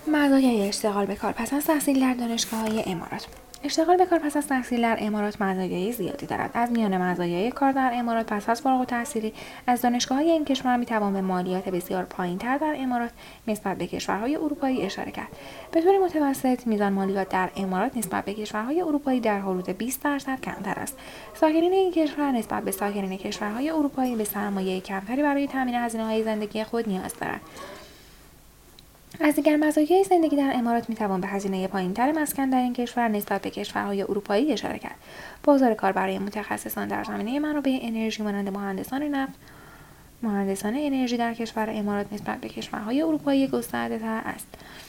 مزایای اشتغال به کار پس از تحصیل در دانشگاه‌های امارات. اشتغال به کار پس از تحصیل در امارات مزایای زیادی دارد. از میان مزایای کار در امارات پس از فارغ التحصیلی از دانشگاه‌های این کشور می‌توان به مالیات بسیار پایین‌تر در امارات نسبت به کشورهای اروپایی اشاره کرد. به طور متوسط میزان مالیات در امارات نسبت به کشورهای اروپایی در حدود 20% کمتر است. ساکنین این کشور نسبت به ساکنین کشورهای اروپایی به سرمایه کمتری برای تامین هزینه‌های زندگی خود نیاز دارند. از دیگر مزایای زندگی در امارات میتوان به هزینه پایین‌تر مسکن در این کشور نسبت به کشورهای اروپایی اشاره کرد. بازار کار برای متخصصان در زمینه منابع انرژی مانند مهندسان نفت، مهندسان انرژی در کشور امارات نسبت به کشورهای اروپایی گسترده‌تر است.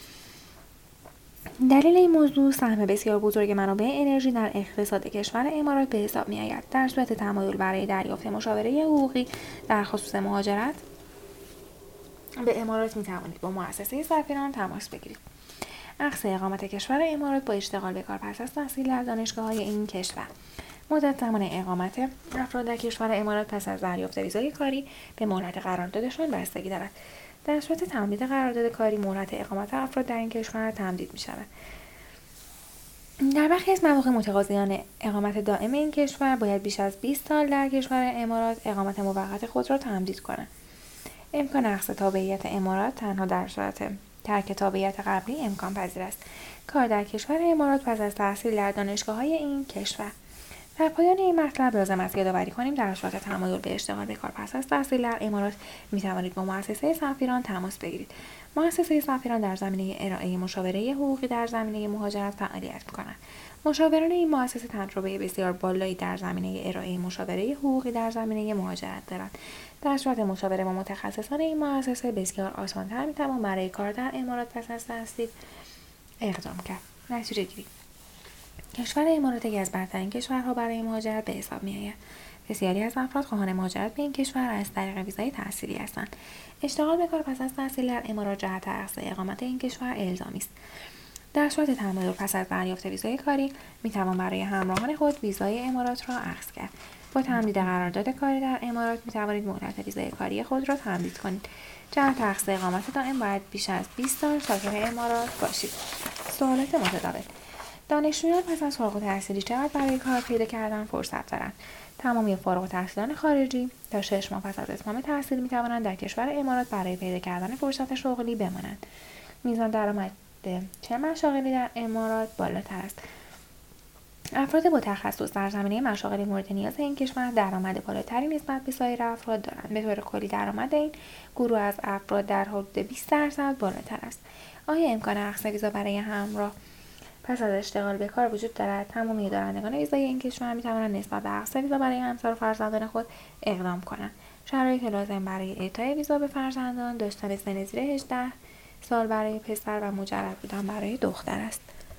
دلیل این موضوع سهم بسیار بزرگ منابع انرژی در اقتصاد کشور امارات به حساب می‌آید. در صورت تمایل برای دریافت مشاوره حقوقی در خصوص مهاجرت به امارات می توانید با مؤسسه سفیران تماس بگیرید. اخذ اقامت کشور امارات با اشتغال به کار پس از تحصیل در دانشگاه‌های این کشور. مدت زمان اقامت افراد در کشور امارات پس از دریافت ویزای کاری به مهلت قراردادشان بستگی دارد. در صورت تمدید قرارداد کاری مهلت اقامت افراد در این کشور تمدید می شود. در برخی از مواقع متقاضیان اقامت دائم این کشور باید بیش از 20 سال در کشور امارات اقامت موقت خود را تمدید کنند. امکان اخذ تابعیت امارات تنها در صورت ترک تابعیت قبلی امکان پذیر است. کار در کشور امارات پس از تحصیل در دانشگاه‌های این کشور. در پایان این مطلب لازم است یادآوری کنیم در صورت تمایل به اشتغال به کار پس از تحصیل در امارات می توانید با مؤسسه سفیران تماس بگیرید. مؤسسه سفیران در زمینه ارائه مشاوره حقوقی در زمینه مهاجرت فعالیت می‌کنند. مشاوران این مؤسسه تجربه بسیار بالایی در زمینه ارائه مشاوره حقوقی در زمینه مهاجرت دارند. در صورت مشاوره با متخصصان این مؤسسه بسیار آسان‌تر می‌توان برای کار در امارات پس از تحصیل اقدام کرد. نتیجه گیری: کشور امارات یکی از برترین کشورها برای مهاجرت به حساب می‌آید. بسیاری از افراد خواهان مهاجرت به این کشور از طریق ویزای تحصیلی هستند. اشتغال به کار پس از تحصیل در امارات جهت اخذ اقامت این کشور الزامی است. در صورت تمایل پس از دریافت ویزای کاری می‌توان برای همراهان خود ویزای امارات را اخذ کرد. با تمدید قرارداد کاری در امارات می‌توانید مهلت ویزای کاری خود را تمدید کنید. جهت اخذ اقامت دائم باید بیش از 20 سال ساکن امارات باشید. سوالات متداول: دانشجویان پس از فارغ التحصیلی چقدر برای کار پیدا کردن فرصت دارند؟ تمامی فارغ التحصیلان خارجی تا 6 ماه پس از اتمام تحصیل می‌توانند در کشور امارات برای پیدا کردن فرصت شغلی بمانند. میزان درآمد چه مشاغلی در امارات بالاتر است؟ افراد با تخصص در زمینه مشاغل مورد نیاز این کشور درآمد بالاتری نسبت به سایر افراد دارند. به طور کلی درآمد این گروه از افراد در حدود 20% بالاتر است. آیا امکان اخذ ویزا برای همراه پس از اشتغال به کار وجود دارد؟ تمامی دارندگان ویزای این کشور می‌توانند نسبت به اخذ ویزا برای همسر و فرزندان خود اقدام کنند. شرایط لازم برای اعطای ویزا به فرزندان داشتن سن زیر 18 سال برای پسر و مجرد بودن برای دختر است.